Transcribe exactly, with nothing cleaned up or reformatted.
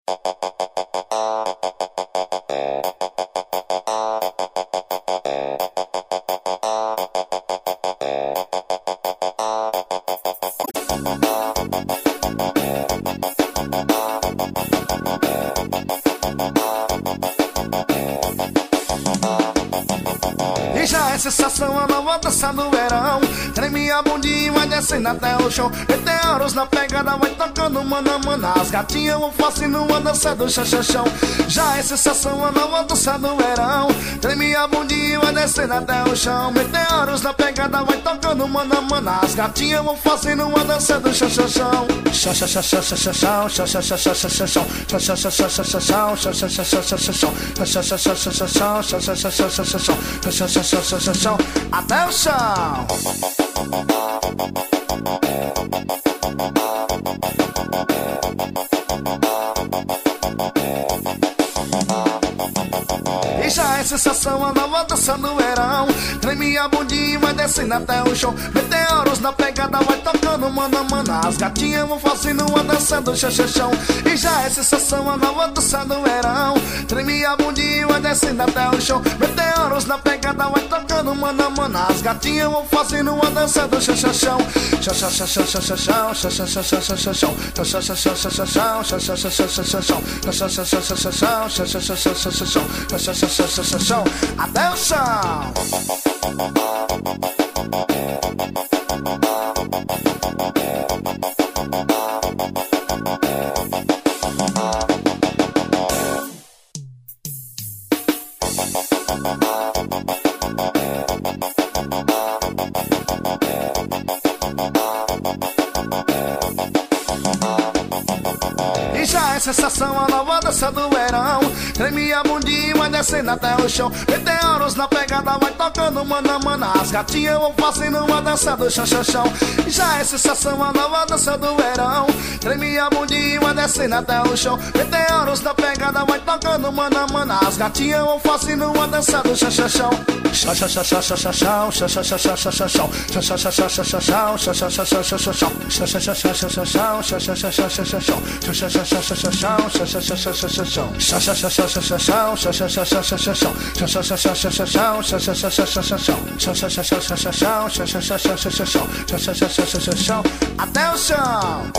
E já é sensação, a nova dança do verão. Treme a bundinha, vai descendo até o chão. Meteoros na pegada, vai tocando mano a mano. As gatinhas vão fazendo a dança do chachachão. Já é sensação, a nova dança do verão. Treme a bundinha, vai descendo até o chão. Meteoros na pegada, vai tocando mano a mano. As gatinhas vão fazendo a dança do chachachão. Chachachachachachachão, chachachachachachão, chachachachachachão, chachachachachachão, chachachachachachão, chachachachachachão, até o chão. E já é sensação, a nova dança do verão. Treme a bundinha, vai descendo até o chão. Meteoros na pegada, vai tocando mano a mano. As gatinhas vão fazendo a dança do chachachão. E já é sensação, a nova dança do verão. Treme a bundinha, vai descendo até o chão. Meteoros na pegada, vai tocando mano a mano. As gatinhas vão fazendo a dança do chachachão. Chachachachachachão, chachachachachachão, chachachachachachão, chachachachachachão, chachachachachachão, chachachachachachão, até o chão. E já é sensação, a nova dança do verão. Treme a bundinha, vai descendo até o chão. Meteoros na pegada, vai tocando mano a mano. As gatinhas vão fazendo uma dança do chachachão. E já é sensação, a nova dança do verão. Treme a bundinha, vai descendo até o chão. Meteoros na pegada, vai tocando mano a mano. As gatinhas vão fazendo uma dança do chachachão. Chachachachachachão, chachachachachachão, chachachachachachão, chachachachachachão, chachachachachachão, chachachachachachão, chachachachachachão, chachachachachachão, chachachachachachão, chachachachachachão, chachachachachachão, chachachachachachão, chachachachachachão, chachachachachachão, chachachachachachão, até o chão.